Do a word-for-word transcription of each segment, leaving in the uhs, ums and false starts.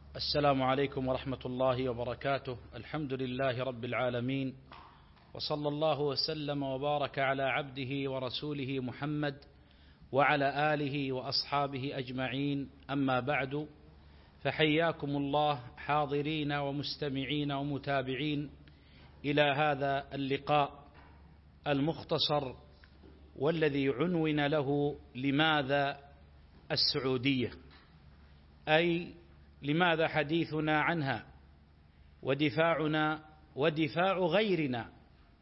السلام عليكم ورحمة الله وبركاته. الحمد لله رب العالمين، وصلى الله وسلم وبارك على عبده ورسوله محمد وعلى آله وأصحابه أجمعين. أما بعد، فحياكم الله حاضرين ومستمعين ومتابعين إلى هذا اللقاء المختصر والذي عنون له لماذا السعودية، أي لماذا حديثنا عنها ودفاعنا ودفاع غيرنا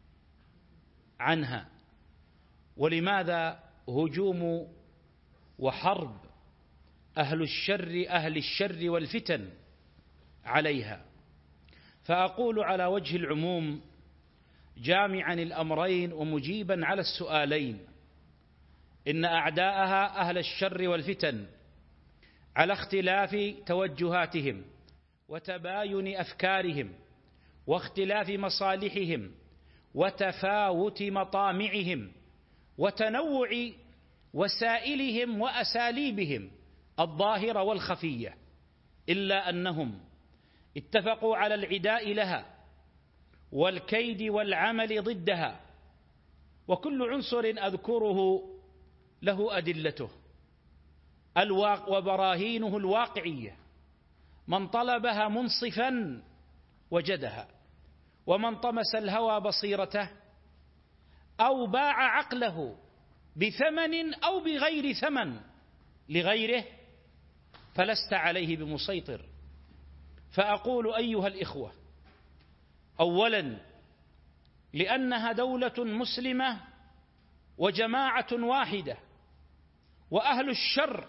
عنها، ولماذا هجوم وحرب أهل الشر أهل الشر والفتن عليها. فأقول على وجه العموم جامعا الأمرين ومجيبا على السؤالين: إن أعداءها أهل الشر والفتن على اختلاف توجهاتهم وتباين أفكارهم واختلاف مصالحهم وتفاوت مطامعهم وتنوع وسائلهم وأساليبهم الظاهرة والخفية، إلا أنهم اتفقوا على العداء لها والكيد والعمل ضدها، وكل عنصر أذكره له أدلته وبراهينه الواقعية. من طلبها منصفا وجدها، ومن طمس الهوى بصيرته أو باع عقله بثمن أو بغير ثمن لغيره فلست عليه بمسيطر. فأقول أيها الإخوة، أولا لأنها دولة مسلمة وجماعة واحدة، وأهل الشر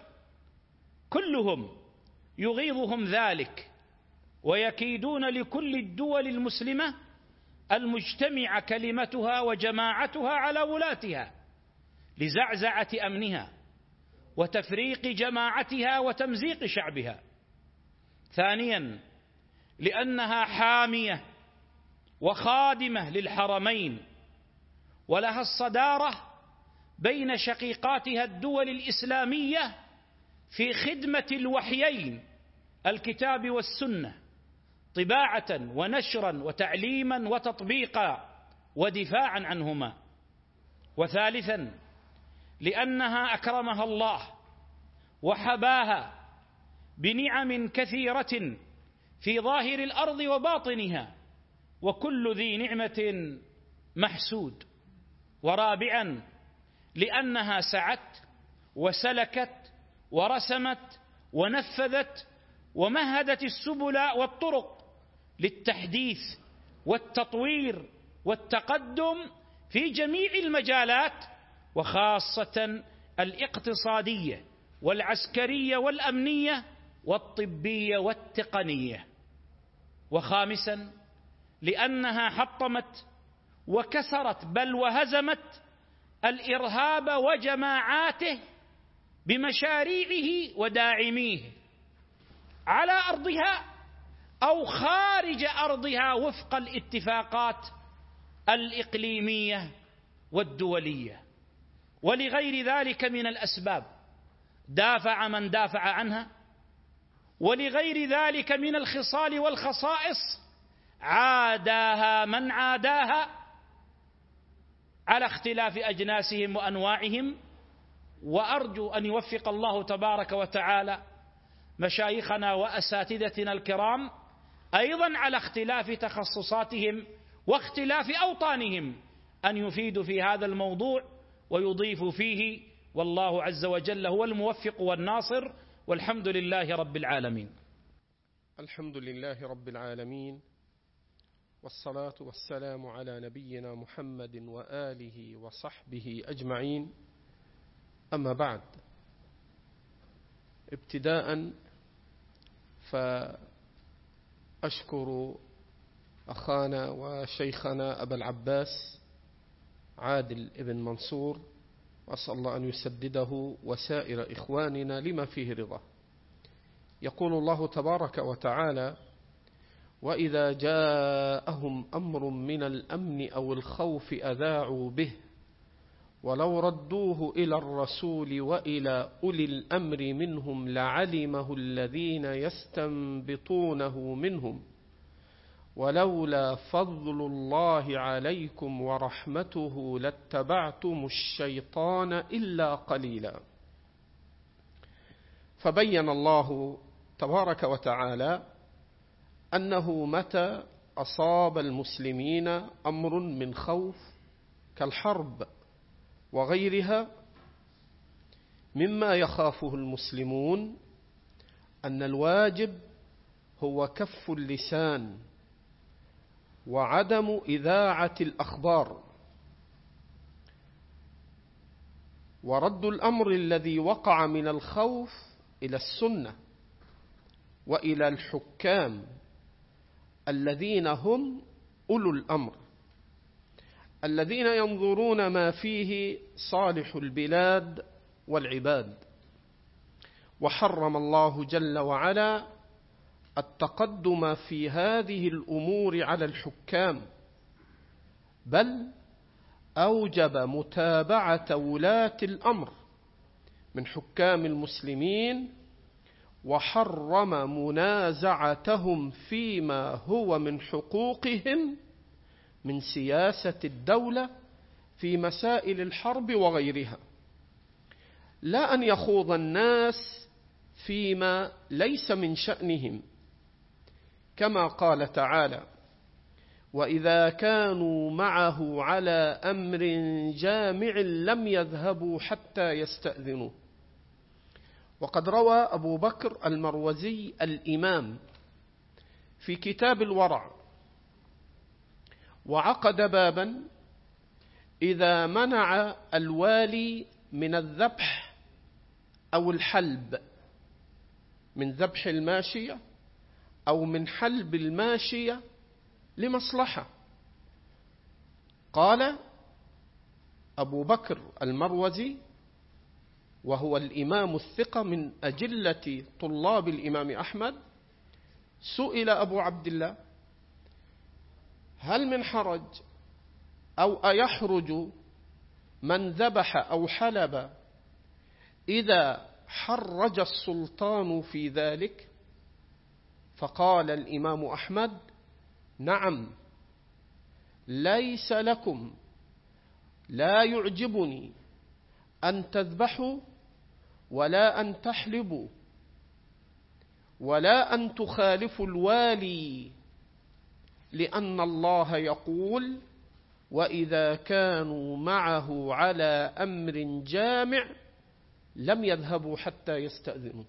كلهم يغيظهم ذلك ويكيدون لكل الدول المسلمة المجتمع كلمتها وجماعتها على ولاتها لزعزعة أمنها وتفريق جماعتها وتمزيق شعبها. ثانيا لأنها حامية وخادمة للحرمين، ولها الصدارة بين شقيقاتها الدول الإسلامية في خدمة الوحيين الكتاب والسنة طباعة ونشرا وتعليما وتطبيقا ودفاعا عنهما. وثالثا لأنها أكرمها الله وحباها بنعم كثيرة في ظاهر الأرض وباطنها، وكل ذي نعمة محسود. ورابعا لأنها سعت وسلكت ورسمت ونفذت ومهدت السبل والطرق للتحديث والتطوير والتقدم في جميع المجالات، وخاصة الاقتصادية والعسكرية والأمنية والطبية والتقنية. وخامسا لأنها حطمت وكسرت بل وهزمت الإرهاب وجماعاته بمشاريعه وداعميه على أرضها أو خارج أرضها وفق الاتفاقات الإقليمية والدولية. ولغير ذلك من الأسباب دافع من دافع عنها، ولغير ذلك من الخصال والخصائص عاداها من عاداها على اختلاف أجناسهم وأنواعهم. وأرجو أن يوفق الله تبارك وتعالى مشايخنا وأساتذتنا الكرام أيضا على اختلاف تخصصاتهم واختلاف أوطانهم أن يفيدوا في هذا الموضوع ويضيفوا فيه، والله عز وجل هو الموفق والناصر، والحمد لله رب العالمين. الحمد لله رب العالمين، والصلاة والسلام على نبينا محمد وآله وصحبه أجمعين. أما بعد، ابتداء فأشكر أخانا وشيخنا أبا العباس عادل ابن منصور، وأسأل الله أن يسدده وسائر إخواننا لما فيه رضا. يقول الله تبارك وتعالى: وإذا جاءهم أمر من الأمن أو الخوف أذاعوا به ولو ردوه إلى الرسول وإلى أولي الأمر منهم لعلمه الذين يستنبطونه منهم ولولا فضل الله عليكم ورحمته لاتبعتم الشيطان إلا قليلا. فبين الله تبارك وتعالى أنه متى أصاب المسلمين أمر من خوف كالحرب وغيرها مما يخافه المسلمون، أن الواجب هو كف اللسان وعدم إذاعة الأخبار ورد الأمر الذي وقع من الخوف إلى السنة وإلى الحكام الذين هم أولو الأمر الذين ينظرون ما فيه صالح البلاد والعباد. وحرم الله جل وعلا التقدم في هذه الأمور على الحكام، بل أوجب متابعة ولاة الأمر من حكام المسلمين، وحرم منازعتهم فيما هو من حقوقهم من سياسة الدولة في مسائل الحرب وغيرها، لا أن يخوض الناس فيما ليس من شأنهم، كما قال تعالى: وإذا كانوا معه على أمر جامع لم يذهبوا حتى يستأذنوه. وقد روى أبو بكر المروزي الإمام في كتاب الورع وعقد بابا: إذا منع الوالي من الذبح أو الحلب، من ذبح الماشية أو من حلب الماشية لمصلحة. قال أبو بكر المروزي، وهو الإمام الثقة من أجلة طلاب الإمام أحمد، سئل أبو عبد الله: هل من حرج أو أيحرج من ذبح أو حلب إذا حرج السلطان في ذلك؟ فقال الإمام أحمد: نعم، ليس لكم، لا يعجبني أن تذبحوا ولا أن تحلبوا ولا أن تخالفوا الوالي، لأن الله يقول: وإذا كانوا معه على أمر جامع لم يذهبوا حتى يستأذنوا.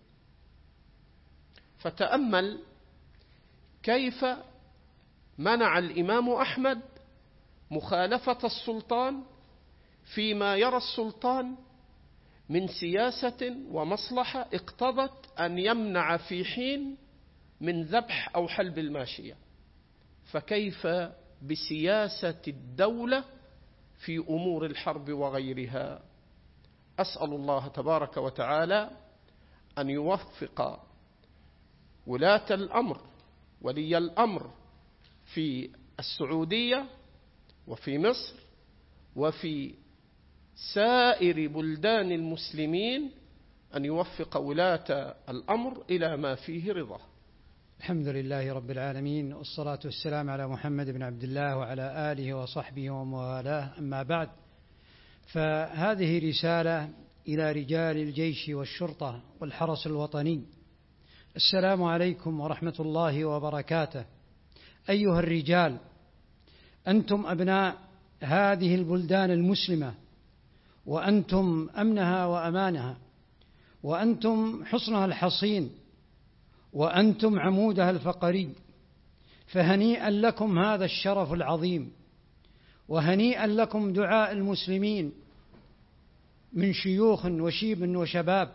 فتأمل كيف منع الإمام أحمد مخالفة السلطان فيما يرى السلطان من سياسة ومصلحة اقتضت أن يمنع في حين من ذبح أو حلب الماشية، فكيف بسياسة الدولة في أمور الحرب وغيرها؟ أسأل الله تبارك وتعالى أن يوفق ولاة الأمر، ولي الأمر في السعودية وفي مصر وفي سائر بلدان المسلمين، أن يوفق ولاة الأمر إلى ما فيه رضاه. الحمد لله رب العالمين، والصلاة والسلام على محمد بن عبد الله وعلى آله وصحبه وموالاه، أما بعد، فهذه رسالة إلى رجال الجيش والشرطة والحرس الوطني. السلام عليكم ورحمة الله وبركاته. أيها الرجال، أنتم أبناء هذه البلدان المسلمة، وأنتم أمنها وأمانها، وأنتم حصنها الحصين، وأنتم عمودها الفقري، فهنيئا لكم هذا الشرف العظيم، وهنيئا لكم دعاء المسلمين من شيوخ وشيب وشباب.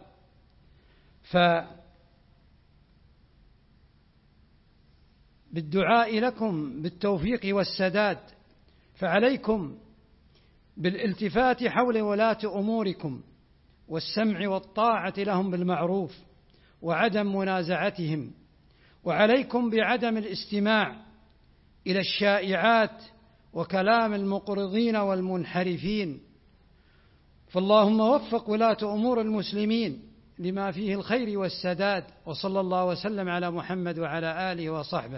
فبالدعاء لكم بالتوفيق والسداد، فعليكم بالالتفات حول ولاة أموركم والسمع والطاعة لهم بالمعروف وعدم منازعتهم، وعليكم بعدم الاستماع إلى الشائعات وكلام المقرضين والمنحرفين. فاللهم وفق ولاة أمور المسلمين لما فيه الخير والسداد، وصلى الله وسلم على محمد وعلى آله وصحبه.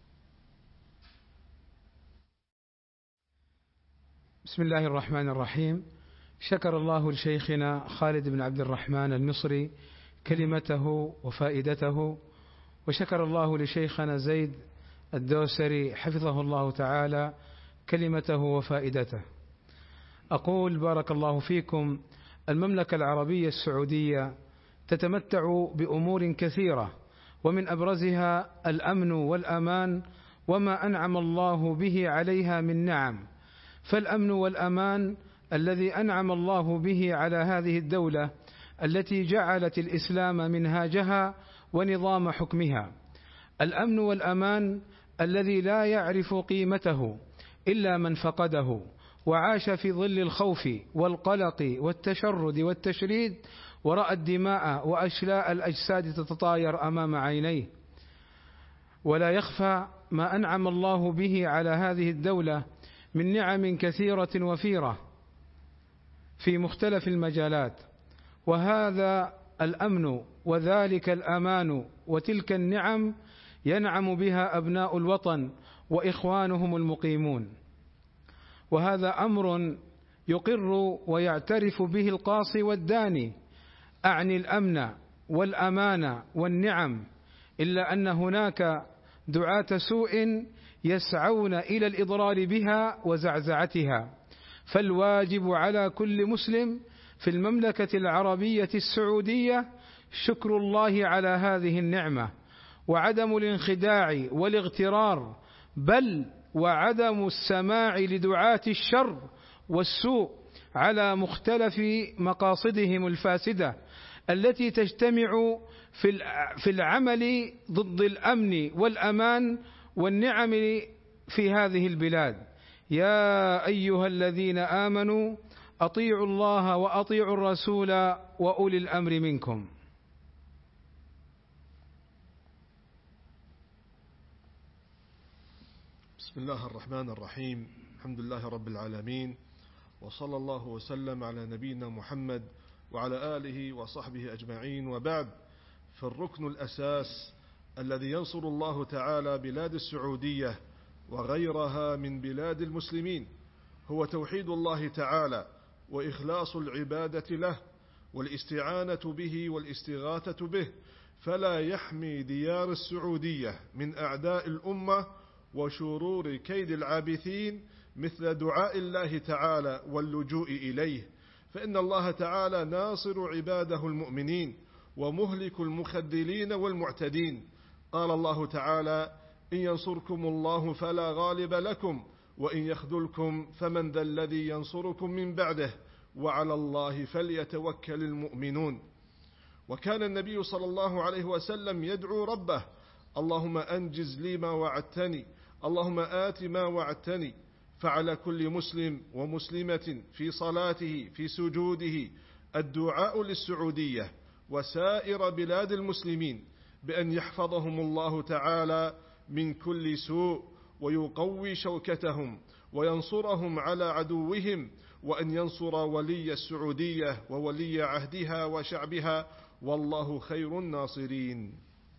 بسم الله الرحمن الرحيم. شكر الله لشيخنا خالد بن عبد الرحمن المصري كلمته وفائدته، وشكر الله لشيخنا زيد الدوسري حفظه الله تعالى كلمته وفائدته. أقول بارك الله فيكم، المملكة العربية السعودية تتمتع بأمور كثيرة، ومن أبرزها الأمن والأمان وما أنعم الله به عليها من نعم. فالأمن والأمان الذي أنعم الله به على هذه الدولة التي جعلت الإسلام منهاجها ونظام حكمها، الأمن والأمان الذي لا يعرف قيمته إلا من فقده وعاش في ظل الخوف والقلق والتشرد والتشريد، ورأى الدماء وأشلاء الأجساد تتطاير أمام عينيه. ولا يخفى ما أنعم الله به على هذه الدولة من نعم كثيرة وفيرة في مختلف المجالات، وهذا الأمن وذلك الأمان وتلك النعم ينعم بها أبناء الوطن وإخوانهم المقيمون، وهذا أمر يقر ويعترف به القاصي والداني، أعني الأمن والأمان والنعم، إلا أن هناك دعاة سوء يسعون إلى الإضرار بها وزعزعتها. فالواجب على كل مسلم في المملكة العربية السعودية شكر الله على هذه النعمة، وعدم الانخداع والاغترار، بل وعدم السماع لدعاة الشر والسوء على مختلف مقاصدهم الفاسدة التي تجتمع في العمل ضد الأمن والأمان والنعم في هذه البلاد. يا أيها الذين آمنوا أطيعوا الله وأطيعوا الرسول وأولي الأمر منكم. بسم الله الرحمن الرحيم. الحمد لله رب العالمين، وصلى الله وسلم على نبينا محمد وعلى آله وصحبه أجمعين، وبعد. فالركن الأساس الذي ينصر الله تعالى بلاد السعودية وغيرها من بلاد المسلمين هو توحيد الله تعالى وإخلاص العبادة له والاستعانة به والاستغاثة به، فلا يحمي ديار السعودية من أعداء الأمة وشرور كيد العابثين مثل دعاء الله تعالى واللجوء إليه، فإن الله تعالى ناصر عباده المؤمنين ومهلك المخذلين والمعتدين. قال الله تعالى: إن ينصركم الله فلا غالب لكم وإن يخذلكم فمن ذا الذي ينصركم من بعده وعلى الله فليتوكل المؤمنون. وكان النبي صلى الله عليه وسلم يدعو ربه: اللهم أنجز لي ما وعدتني، اللهم آت ما وعدتني. فعلى كل مسلم ومسلمة في صلاته في سجوده الدعاء للسعودية وسائر بلاد المسلمين بأن يحفظهم الله تعالى من كل سوء ويقوي شوكتهم وينصرهم على عدوهم، وأن ينصر ولي السعودية وولي عهدها وشعبها، والله خير الناصرين.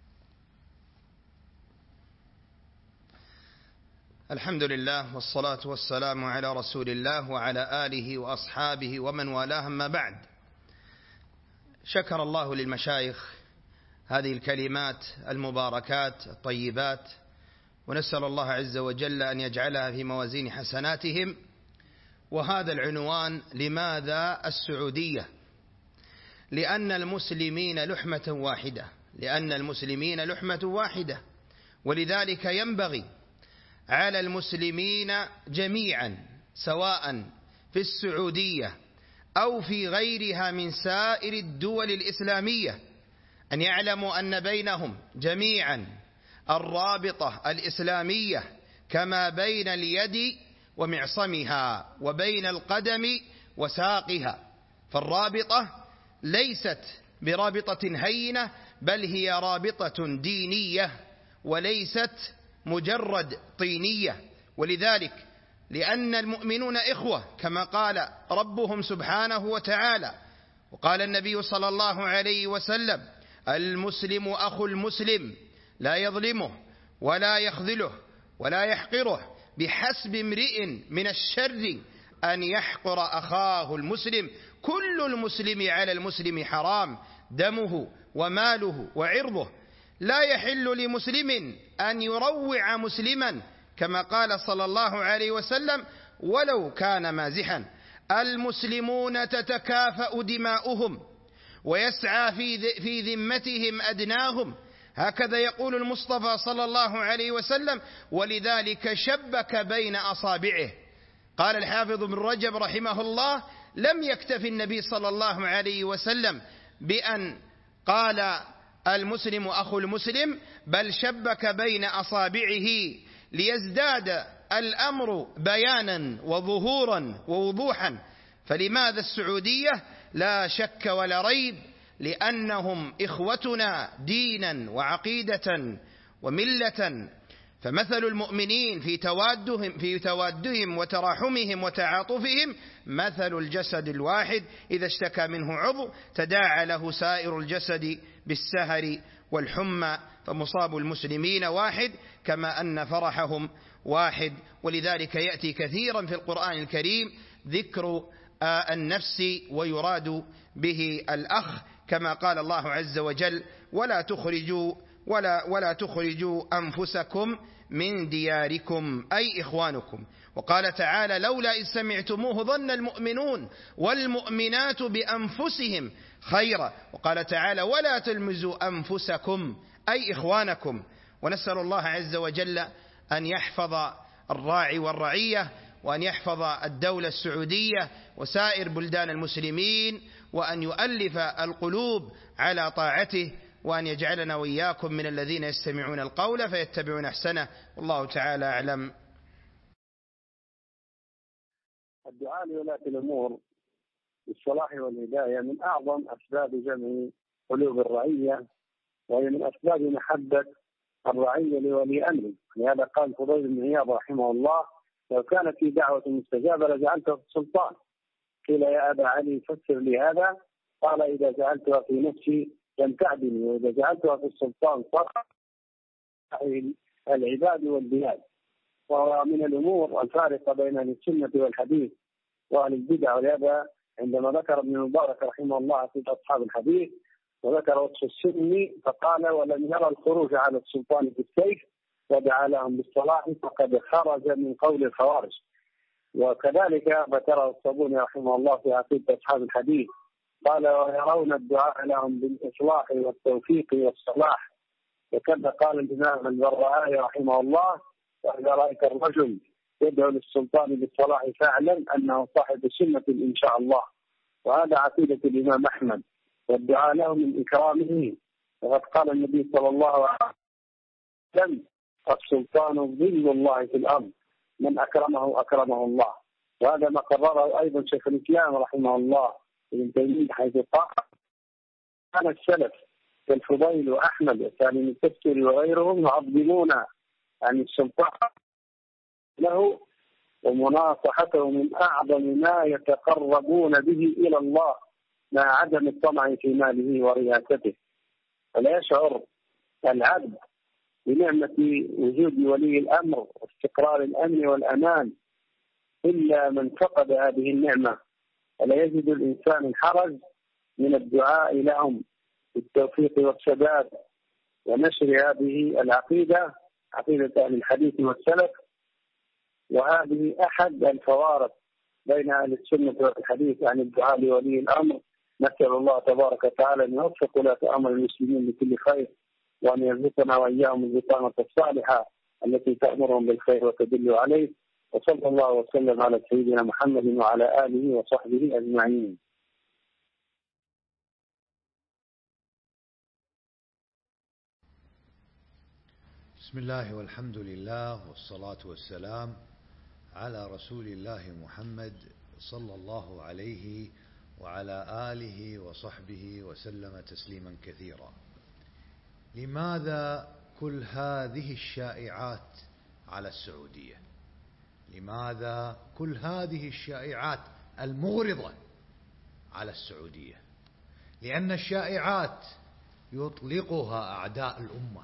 الحمد لله والصلاة والسلام على رسول الله وعلى آله وأصحابه ومن والاه، أما بعد. شكر الله للمشايخ هذه الكلمات المباركات الطيبات، ونسأل الله عز وجل أن يجعلها في موازين حسناتهم. وهذا العنوان: لماذا السعودية؟ لأن المسلمين لحمة واحدة، لأن المسلمين لحمة واحدة، ولذلك ينبغي على المسلمين جميعا سواء في السعودية أو في غيرها من سائر الدول الإسلامية أن يعلموا أن بينهم جميعا الرابطة الإسلامية كما بين اليد ومعصمها وبين القدم وساقها. فالرابطة ليست برابطة هينة، بل هي رابطة دينية وليست مجرد طينية. ولذلك لأن المؤمنون إخوة كما قال ربهم سبحانه وتعالى. وقال النبي صلى الله عليه وسلم: المسلم أخو المسلم لا يظلمه ولا يخذله ولا يحقره، بحسب امرئ من الشر أن يحقر أخاه المسلم، كل المسلم على المسلم حرام، دمه وماله وعرضه، لا يحل لمسلم أن يروع مسلما، كما قال صلى الله عليه وسلم: ولو كان مازحا. المسلمون تتكافأ دماؤهم ويسعى في ذمتهم أدناهم، هكذا يقول المصطفى صلى الله عليه وسلم، ولذلك شبك بين أصابعه. قال الحافظ ابن رجب رحمه الله: لم يكتف النبي صلى الله عليه وسلم بأن قال المسلم أخو المسلم، بل شبك بين أصابعه ليزداد الأمر بيانا وظهورا ووضوحا. فلماذا السعودية؟ لا شك ولا ريب لأنهم إخوتنا دينا وعقيدة وملة. فمثل المؤمنين في توادهم في توادهم وتراحمهم وتعاطفهم مثل الجسد الواحد إذا اشتكى منه عضو تداعى له سائر الجسد بالسهر والحمى، فمصاب المسلمين واحد كما أن فرحهم واحد. ولذلك يأتي كثيرا في القرآن الكريم ذكر النفس ويراد به الأخ، كما قال الله عز وجل: ولا تخرجوا ولا ولا تخرجوا أنفسكم من دياركم، أي إخوانكم. وقال تعالى: لولا إذ سمعتموه ظن المؤمنون والمؤمنات بأنفسهم خيرا. وقال تعالى: ولا تلمزوا أنفسكم، أي إخوانكم. ونسأل الله عز وجل أن يحفظ الراعي والرعية، وأن يحفظ الدولة السعودية وسائر بلدان المسلمين، وأن يؤلف القلوب على طاعته، وأن يجعلنا وإياكم من الذين يستمعون القول فيتبعون أحسنه، والله تعالى أعلم. الدعاء لولاة الأمور بالصلاح والهداية من أعظم أسباب جمع قلوب الرعية، وهي من أسباب محبة الرعية لولي أمره. لهذا قال فضيل بن عياض رحمه الله: لو كانت في دعوة مستجابة لجعلتها في السلطان. قيل: يا أبا علي فسر لي هذا. قال: إذا جعلتها في نفسي لم تعدني، وإذا جعلتها في السلطان صار العباد والبلاد. وهو من الأمور الفارقة بين أهل السنة والحديث وأهل البدع. ولهذا عندما ذكر ابن المبارك رحمه الله في أصحاب الحديث وذكر وصف السني فقال: ولم يرى الخروج على السلطان بالسيف ودعا لهم بالصلاح فقد خرج من قول الخوارج. وكذلك ذكره الصابوني رحمه الله في عقيدة أصحاب الحديث قال: ويرون الدعاء لهم بالإصلاح والتوفيق والصلاح. وكذا قال الإمام البربهاري رحمه الله: وإذا رأيت الرجل يدعو للسلطان بالصلاح فاعلم أنه صاحب سنة إن شاء الله. وهذا عقيدة الإمام أحمد، والدعاء له من إكرامه. وقد قال النبي صلى الله عليه وسلم: السلطان ظل الله في الأرض، من أكرمه أكرمه الله. وهذا ما قرره أيضا شيخ الإسلام رحمه الله ابن تيمية، حيث قال: كان السلف كالفضيل وأحمد وسالم التستري وغيرهم يعظمون عن السلطان له ومناصحته من أعظم ما يتقربون به إلى الله، مع عدم الطمع في ماله ورئاسته. ولا يشعر العبد بنعمة وجود ولي الأمر واستقرار الأمن والأمان إلا من فقد هذه النعمة. ولا يجد الإنسان الحرج من الدعاء لهم بالتوفيق والسداد ونشر هذه العقيدة، عقيدة أهل الحديث والسلف. وهذه أحد الفوارق بين أهل السنة والحديث عن الدعاء لولي الأمر. نسأل الله تبارك وتعالى أن يوفق ولاة أمر المسلمين لكل خير، وأن يرزقنا وإياهم البطانة الصالحة التي تأمرهم بالخير وتدل عليه. وصلى الله وسلم على سيدنا محمد وعلى آله وصحبه أجمعين. بسم الله والحمد لله والصلاة والسلام على رسول الله محمد صلى الله عليه وعلى آله وصحبه وسلم تسليما كثيرا. لماذا كل هذه الشائعات على السعودية؟ لماذا كل هذه الشائعات المغرضة على السعودية؟ لأن الشائعات يطلقها أعداء الأمة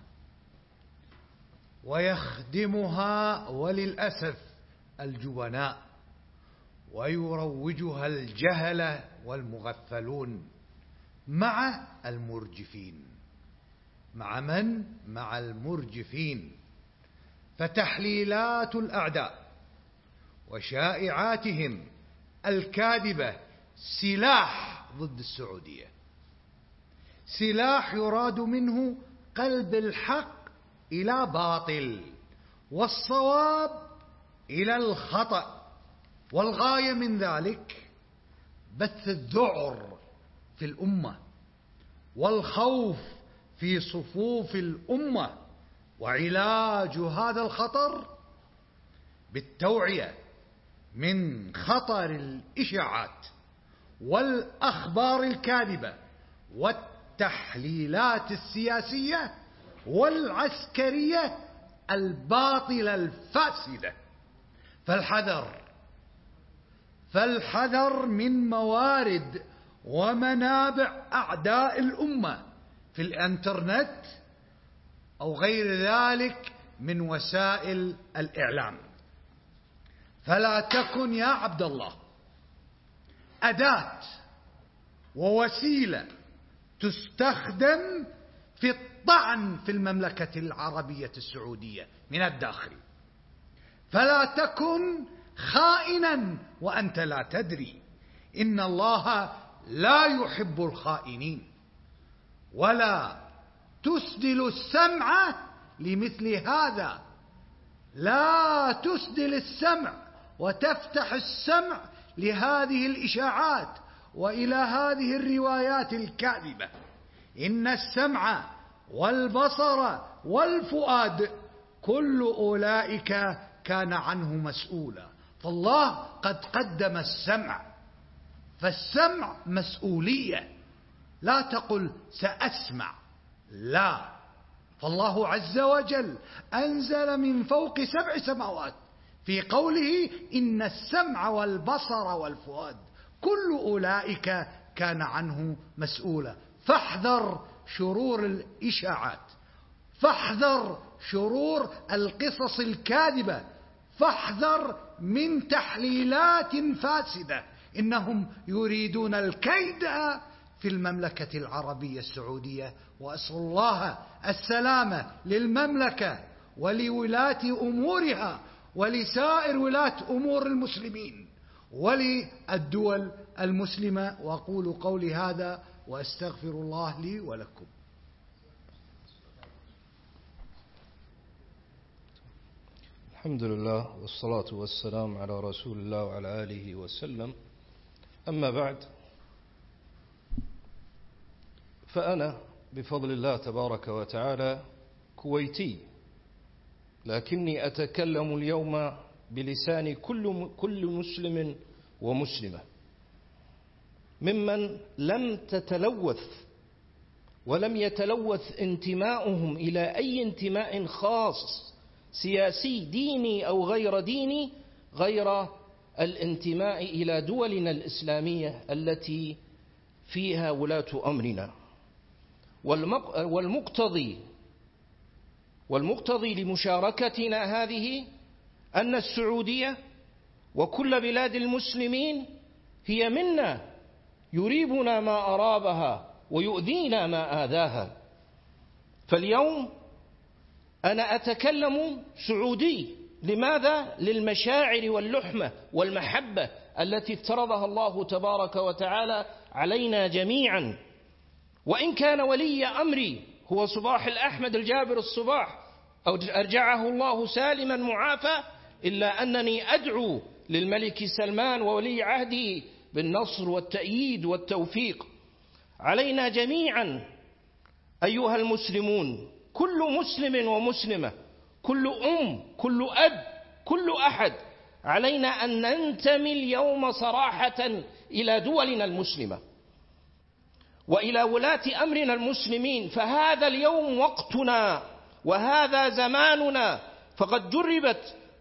ويخدمها وللأسف الجبناء، ويروجها الجهلة والمغفلون مع المرجفين. مع من؟ مع المرجفين. فتحليلات الأعداء وشائعاتهم الكاذبة سلاح ضد السعودية، سلاح يراد منه قلب الحق إلى باطل والصواب إلى الخطأ، والغاية من ذلك بث الذعر في الأمة والخوف في صفوف الأمة، وعلاج هذا الخطر بالتوعية من خطر الإشاعات والأخبار الكاذبة والتحليلات السياسية والعسكرية الباطلة الفاسدة. فالحذر فالحذر من موارد ومنابع أعداء الأمة في الإنترنت أو غير ذلك من وسائل الإعلام. فلا تكن يا عبد الله أداة ووسيلة تستخدم في الطعن في المملكة العربية السعودية من الداخل. فلا تكن خائنا وأنت لا تدري، إن الله لا يحب الخائنين. ولا تسدل السمع لمثل هذا، لا تسدل السمع وتفتح السمع لهذه الإشاعات وإلى هذه الروايات الكاذبة. إن السمع والبصر والفؤاد كل أولئك كان عنه مسؤولا. فالله قد قدم السمع، فالسمع مسؤولية. لا تقل سأسمع، لا، فالله عز وجل أنزل من فوق سبع سماوات في قوله إن السمع والبصر والفؤاد كل أولئك كان عنه مسؤولا. فاحذر شرور الإشاعات، فاحذر شرور القصص الكاذبة، فاحذر من تحليلات فاسدة. إنهم يريدون الكيد في المملكة العربية السعودية. وأسأل الله السلامة للمملكة ولولاة أمورها ولسائر ولاة أمور المسلمين وللدول المسلمة. وأقول قولي هذا وأستغفر الله لي ولكم. الحمد لله والصلاة والسلام على رسول الله وعلى آله وسلم. أما بعد، فأنا بفضل الله تبارك وتعالى كويتي، لكني أتكلم اليوم بلسان كل كل مسلم ومسلمة، ممن لم تتلوث ولم يتلوث انتماؤهم إلى أي انتماء خاص سياسي ديني أو غير ديني، غير الانتماء إلى دولنا الإسلامية التي فيها ولاة أمرنا. والمقتضي والمقتضي لمشاركتنا هذه أن السعودية وكل بلاد المسلمين هي منا، يريبنا ما أرابها ويؤذينا ما آذاها. فاليوم أنا أتكلم سعودي. لماذا؟ للمشاعر واللحمة والمحبة التي افترضها الله تبارك وتعالى علينا جميعا. وإن كان ولي أمري هو صباح الأحمد الجابر الصباح أو أرجعه الله سالما معافى، إلا أنني أدعو للملك سلمان وولي عهده بالنصر والتأييد والتوفيق. علينا جميعا أيها المسلمون، كل مسلم ومسلمة، كل أم، كل أب، كل أحد، علينا أن ننتمي اليوم صراحة إلى دولنا المسلمة وإلى ولاة أمرنا المسلمين. فهذا اليوم وقتنا وهذا زماننا، فقد جربت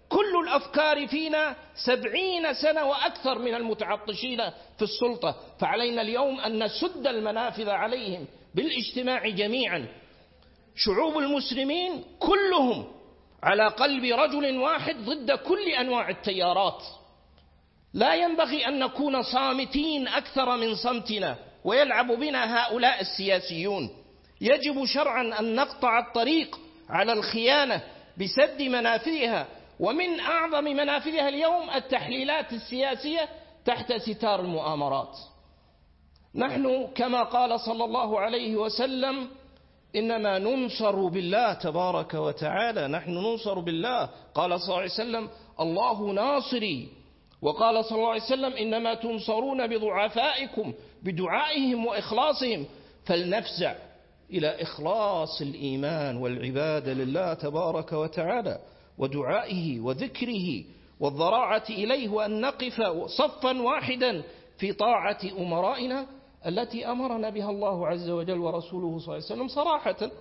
كل الأفكار فينا سبعين سنة وأكثر من المتعطشين في السلطة، فعلينا اليوم أن نسد المنافذ عليهم بالاجتماع جميعا. شعوب المسلمين كلهم على قلب رجل واحد ضد كل أنواع التيارات. لا ينبغي أن نكون صامتين أكثر من صمتنا ويلعب بنا هؤلاء السياسيون. يجب شرعا أن نقطع الطريق على الخيانة بسد منافذها، ومن أعظم منافذها اليوم التحليلات السياسية تحت ستار المؤامرات. نحن كما قال صلى الله عليه وسلم إنما ننصر بالله تبارك وتعالى، نحن ننصر بالله. قال صلى الله عليه وسلم الله ناصري، وقال صلى الله عليه وسلم إنما تنصرون بضعفائكم بدعائهم وإخلاصهم، فلنفزع إلى إخلاص الإيمان والعبادة لله تبارك وتعالى ودعائه وذكره والضراعة إليه، وأن نقف صفا واحدا في طاعة أمرائنا التي أمرنا بها الله عز وجل ورسوله صلى الله عليه وسلم صراحة،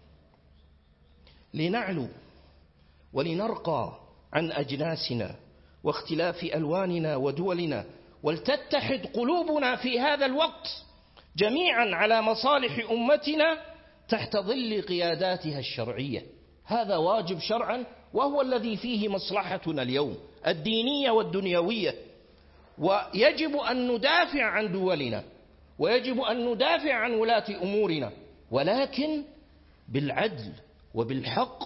لنعلو ولنرقى عن أجناسنا واختلاف ألواننا ودولنا، ولتتحد قلوبنا في هذا الوقت جميعا على مصالح أمتنا تحت ظل قياداتها الشرعية. هذا واجب شرعا، وهو الذي فيه مصلحتنا اليوم الدينية والدنيوية. ويجب أن ندافع عن دولنا، ويجب أن ندافع عن ولاة أمورنا، ولكن بالعدل وبالحق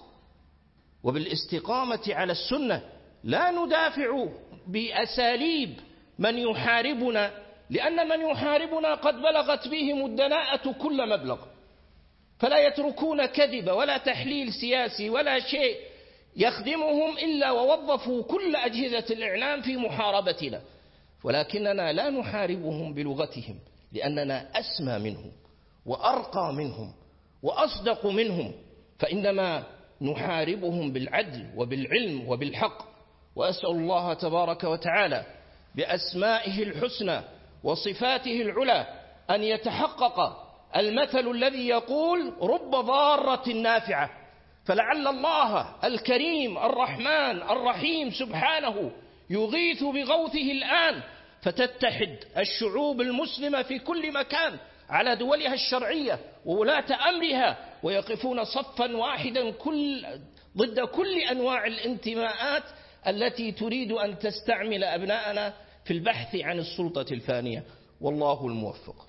وبالاستقامة على السنة. لا ندافع بأساليب من يحاربنا، لأن من يحاربنا قد بلغت بهم الدناءة كل مبلغ، فلا يتركون كذب ولا تحليل سياسي ولا شيء يخدمهم إلا ووظفوا كل أجهزة الإعلام في محاربتنا. ولكننا لا نحاربهم بلغتهم، لأننا أسمى منهم وأرقى منهم وأصدق منهم، فإنما نحاربهم بالعدل وبالعلم وبالحق. وأسأل الله تبارك وتعالى بأسمائه الحسنى وصفاته العلى أن يتحقق المثل الذي يقول رب ضارة نافعة، فلعل الله الكريم الرحمن الرحيم سبحانه يغيث بغوثه الآن، فتتحد الشعوب المسلمة في كل مكان على دولها الشرعية وولاة أمرها، ويقفون صفا واحدا كل ضد كل أنواع الانتماءات التي تريد أن تستعمل أبناءنا في البحث عن السلطة الفانية. والله الموفق.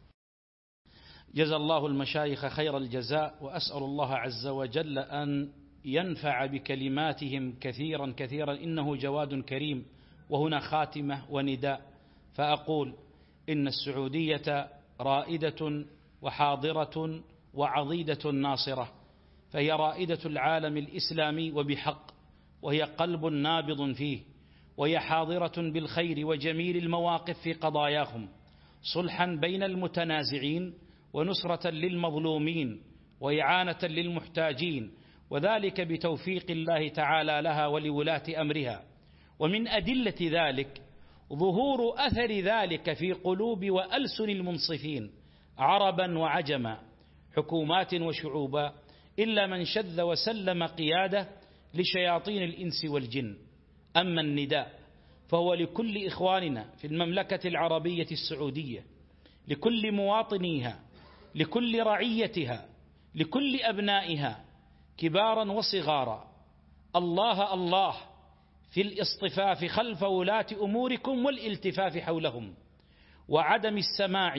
جزا الله المشايخ خير الجزاء، وأسأل الله عز وجل أن ينفع بكلماتهم كثيرا كثيرا، إنه جواد كريم. وهنا خاتمة ونداء، فأقول إن السعودية رائدة وحاضرة وعضيدة ناصرة، فهي رائدة العالم الإسلامي وبحق، وهي قلب نابض فيه، وهي حاضرة بالخير وجميل المواقف في قضاياهم، صلحا بين المتنازعين ونصرة للمظلومين وإعانة للمحتاجين، وذلك بتوفيق الله تعالى لها ولولاة أمرها. ومن أدلة ذلك ظهور أثر ذلك في قلوب وألسن المنصفين عربا وعجما، حكومات وشعوبا، إلا من شذ وسلم قيادة لشياطين الإنس والجن. أما النداء فهو لكل إخواننا في المملكة العربية السعودية، لكل مواطنيها، لكل رعيتها، لكل أبنائها كبارا وصغارا: الله الله في الاصطفاف خلف ولاة أموركم والالتفاف حولهم، وعدم السماع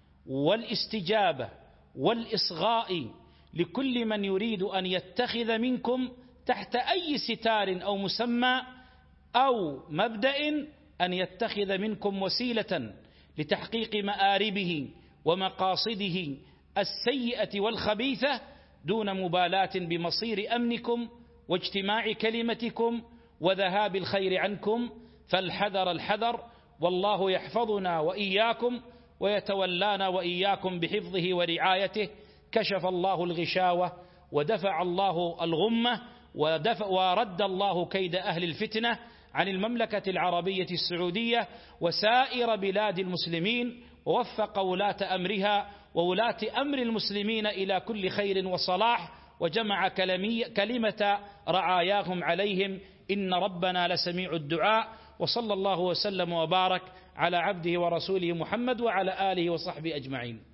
والاستجابة والإصغاء لكل من يريد أن يتخذ منكم تحت أي ستار أو مسمى أو مبدأ أن يتخذ منكم وسيلة لتحقيق مآربه ومقاصده السيئة والخبيثة، دون مبالاة بمصير أمنكم واجتماع كلمتكم وذهاب الخير عنكم. فالحذر الحذر، والله يحفظنا وإياكم ويتولانا وإياكم بحفظه ورعايته. كشف الله الغشاوة ودفع الله الغمة ودفع ورد الله كيد أهل الفتنة عن المملكة العربية السعودية وسائر بلاد المسلمين، ووفق ولاة أمرها وولاة أمر المسلمين إلى كل خير وصلاح، وجمع كلمة رعاياهم عليهم إن ربنا لسميع الدعاء. وصلى الله وسلم وبارك على عبده ورسوله محمد وعلى آله وصحبه أجمعين.